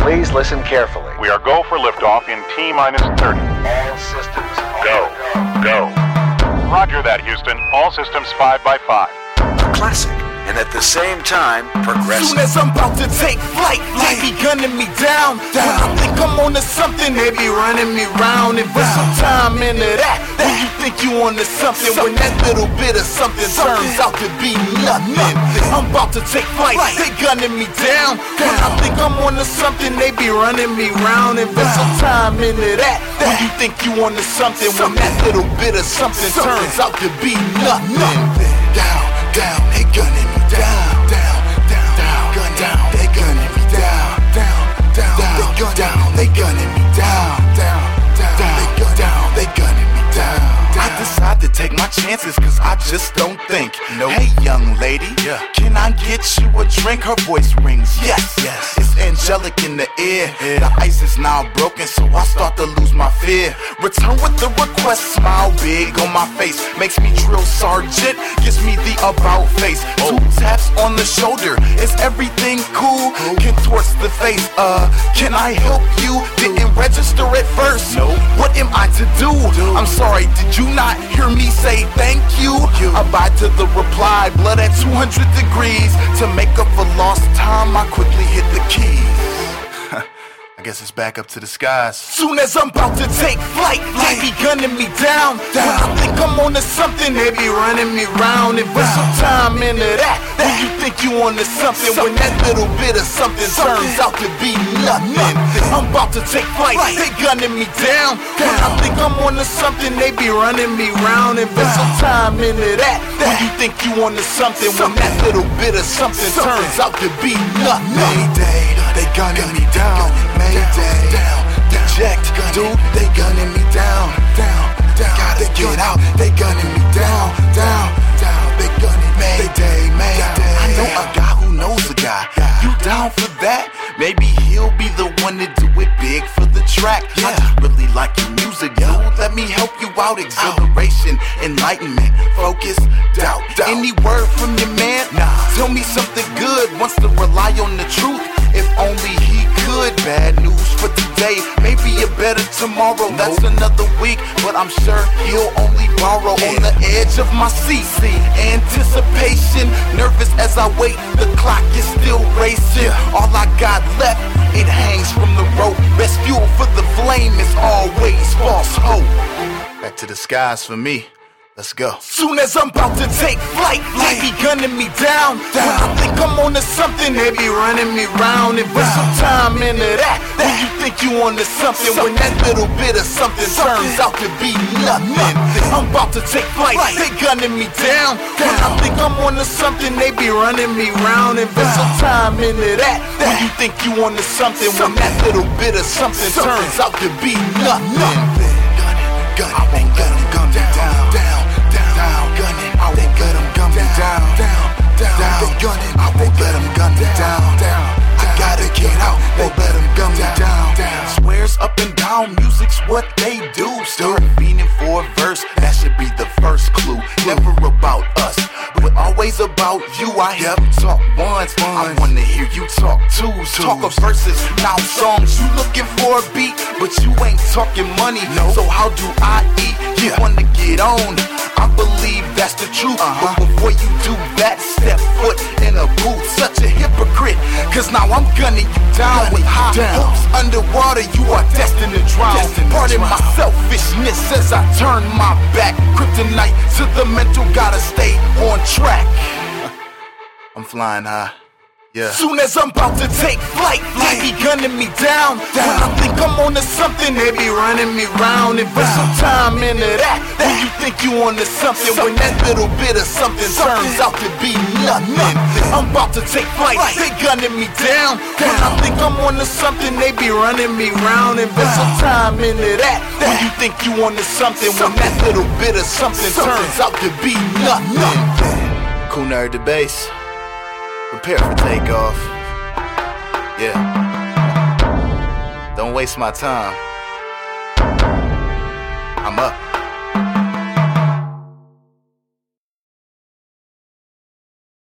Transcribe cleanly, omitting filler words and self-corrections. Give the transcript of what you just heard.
Please listen carefully. We are go for liftoff in T-minus 30. All systems Go. Go. Roger that, Houston. All systems 5 by 5. classic, and at the same time, progressive. Soon as I'm about to take flight, they be gunning me down. When I think I'm onto something, they be running me round. Invest some time into that. When you think you onto something, when that little bit of something turns out to be nothing. I'm about to take flight, they gunning me down. When I think I'm onto something, they be running me round. Invest some time into that. When you think you onto something, when that little bit of something turns out to be nothing. Down, they gunning me down, gun down, they gunning me down, they gunning me down, they gunning me down. I decide to take my chances cause I just don't think. Hey young lady, can I get you a drink? Her voice rings, yes. It's angelic in the air. The ice is now broken, so I start to lose my fear. Return with the request, smile big on my face. Makes me drill sergeant, gives me the about face. 2 taps on the shoulder, is everything cool? Contorts the face, can I help you? Didn't register at first, what am I to do? I'm sorry, did you not hear me say thank you? Abide to the reply, blood at 200 degrees. To make up for lost time, I quickly hit the keys. I guess it's back up to the skies. Soon as I'm about to take flight, they be gunning me down. When I think I'm onto something, they be running me round. Invest some time into that. When you think you onto something, when that little bit of something turns out to be nothing. I'm about to take flight, they gunning me down. When I think I'm onto something, they be running me round. Invest some time into that. When you think you onto something, when that little bit of something turns out to be nothing. Mayday, they gunning me down. Mayday, eject, dude, they gunning me down. Gotta get out, they gunning me down. They gunning me. Mayday. I know a guy who knows a guy. You down for that? Maybe he'll be the one to do it big for the track. I just really like your music, yo. Let me help you out. Exhilaration, enlightenment, focus, doubt. Any word from your man? Tell me something good. Wants to rely on the truth. If only he could. Bad news for today, maybe a better tomorrow. That's another week, but I'm sure he'll only borrow. On the edge of my seat, anticipation, nervous as I wait. The clock is still racing. All I got left, it hangs from the rope. Best fuel for the flame is always false hope. Back to the skies for me. Let's go. Soon as I'm about to take flight, they be gunning me down. When I think I'm onto something, they be running me round. Invest some time into that. When you think you onto something, when that little bit of something turns out to be nothing. I'm about to take flight, they gunning me down. When I think I'm onto something, they be running me round. Invest some time into that. When you think you onto something, when that little bit of something turns out to be nothing. I won't let them gun me down. Gunning, I won't let them gun me down. They gunning, I won't let them gun me down. I gotta get out, won't let them gun me down. Swears up and down, music's what they do. Start meaning for a verse, that should be the first clue. Never about us, but always about you. I have talk once, I wanna hear you talk two. Talk of verses, now songs. You looking for a beat, but you ain't talking money. So how do I eat? You wanna get on? I believe that's the truth. But before you do that, step foot in a booth. Such a hypocrite, cause now I'm gunning you down. With high hopes underwater, you are destined to drown. Pardon my selfishness as I turn my back. Kryptonite to the mental, gotta stay on track. I'm flying high. Soon as I'm about to take flight, they be gunning me down. When I think I'm onto something, they be running me round. Invest some time into that. When you think you onto something, when that little bit of something turns out to be nothing. I'm about to take flight, they gunning me down. When I think I'm onto something, they be running me round. Invest some time into that. When you think you onto something, when that little bit of something turns out to be nothing. Cool Nerd the bass. Prepare for takeoff. Don't waste my time. I'm up.